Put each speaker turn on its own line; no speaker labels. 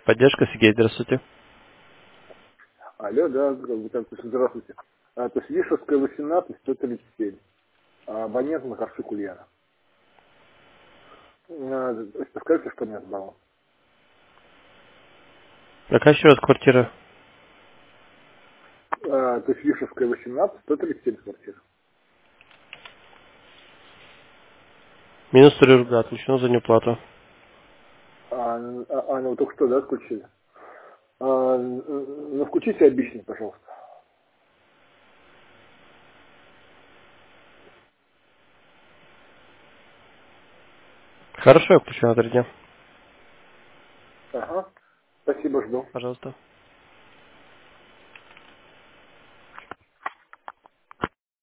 Поддержка, Сергей, здравствуйте.
Алло, да, здравствуйте. То есть Вишевская, 18, 137. Абонент Макарчук Ульяна. Скажите, что мне сдало.
Какая еще раз квартира?
То есть Вишевская, 18, 137 квартира.
Минус 3 рубля, отключено за неуплату.
Ну только что, да, отключили? Ну, включите обычный, пожалуйста.
Хорошо, я включу на 3 дня.
Ага. Спасибо, жду.
Пожалуйста.